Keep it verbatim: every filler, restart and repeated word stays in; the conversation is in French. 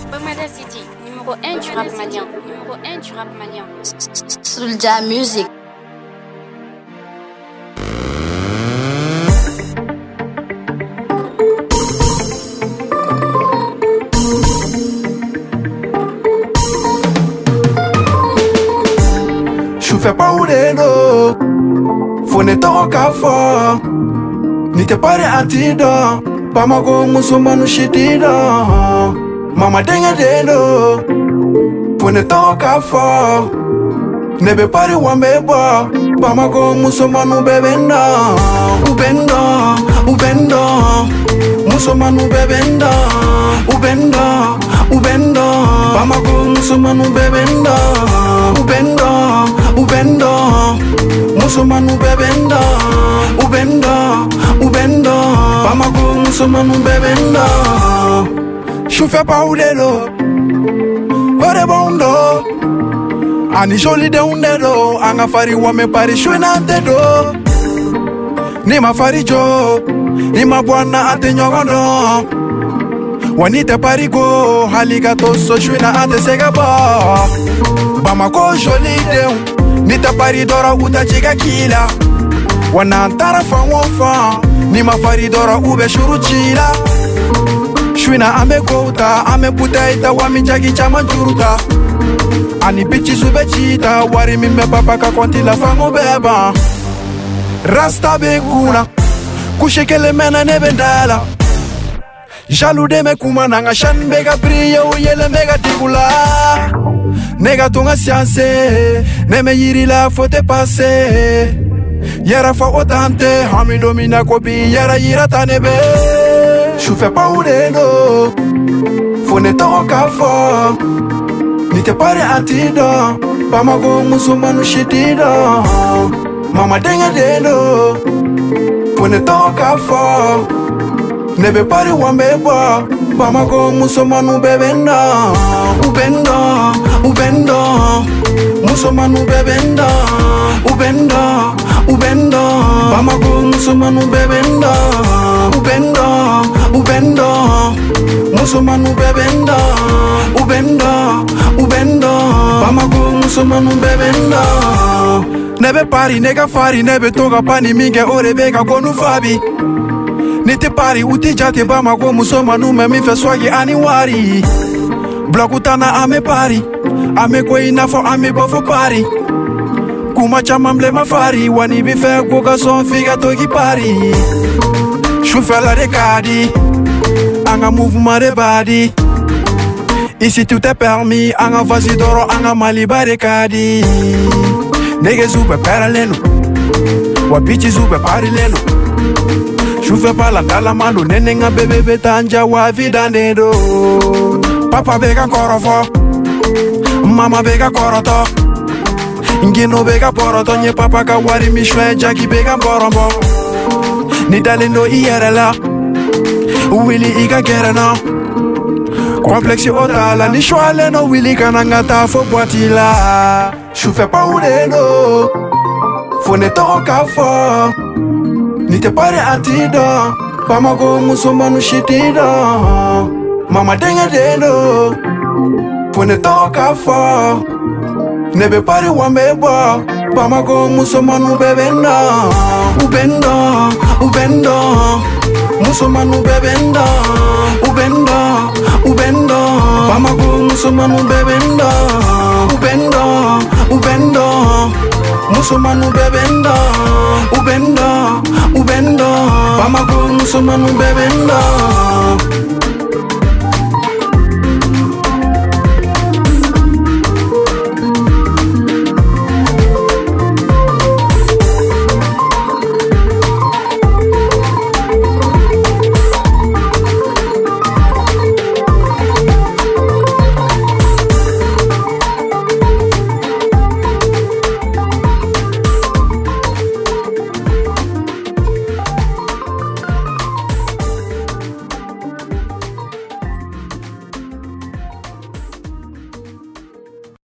Bamada City, numéro un du rap malien. Numéro un du rap malien. Soulja Music. Fais pas ou de l'eau, faut ne t'en qu'à fort. Ni te pare atido, pa mago musumanu shitido. Mama denga de l'eau, faut ne t'en qu'à fort. Ne be pare wambeba, pa mago musumanu bebenda. Ubenda, ubenda, musumanu bebenda. Ubenda, ubenda, pa mago musumanu bebenda. Ubenda, ubenda, musumanu bebenda. Ubenda, ubenda, pamago musumanu bebenda. Choufe pa udelo, ore bondo. Ani joli de undelo, anga fari wame pari shwena dedo. Ni ma fari jo, ni ma bwana ate nyogondo. Wanite parigo, halika toso shwena ate segaba. Bamako joli de nita paridora uta chiga kila. Wana antara fa wofa, ni ma faridora ube shuru chila. Shwina ame kouta, ame puta ita wami jagi chama juruta. Ani bichi sube chita, wari mime papa ka konti la fango beba. Rasta be kuna, kushekele mena nebendala. Jalou de me kuma nanga shan bega priye u yele mega tigula. Nega tunga sianse, ne me yiri la fote passe. Yara fa otante, hami domina kopi, yara yira tanebe. Choufe pa ou de l'eau, faut ne t'en qu'à fort. Ni te pare atido, pa mago musumanu shitido. Mama denga de l'eau, faut ne t'en qu'à fort. Ne be pare wambeba, pa mago musumanu bebenda. Ubenda, ubenda, musumanu bebenda. Ubenda, ubenda, pamago musumanu bebenda. Ubenda, ubenda, musumanu bebenda. Ubenda, ubenda, pamago musumanu bebenda. Nebe pari nega fari nebe toga pani minge ore bega gonu fabi. Nite pari uti jate bamago musumanu me mi fe swagi ani wari. Blokutana ame pari, ame kwe inafo ame bofo pari. Kuma chamamble mafari, wani bife kuka son figa togi pari. Choufe la recadi, anga mouvement de body. Ici tout est permis, anga vasi doro, anga mali barekadi. Nege zube paralelo, wapichi zube parilelo. Choufe pala dala malu, nenenga bebe betanja wa vidanero. Papa bega korofo, mama bega koroto. Ngino bega poroto, nye papa ka wari mishwe jagi bega borombo. Ni dalendo iyerela, Willy iga gerena. Complexi otala, ni shwale no Willy kananga ta fo boitila. Choufe pa ou de l'eau, faut ne t'en qu'à fort. Ni te pare atido, pa mago musumanu shitido. Mama denga de l'eau, faut ne t'en qu'à fort. Ne be pare wambeba, pa mago musumanu bebenda. Ubenda, ubenda, musumanu bebenda. Ubenda, ubenda, pa mago musumanu bebenda. Ubenda, ubenda, musumanu bebenda. Ubenda, ubenda, pa mago musumanu bebenda.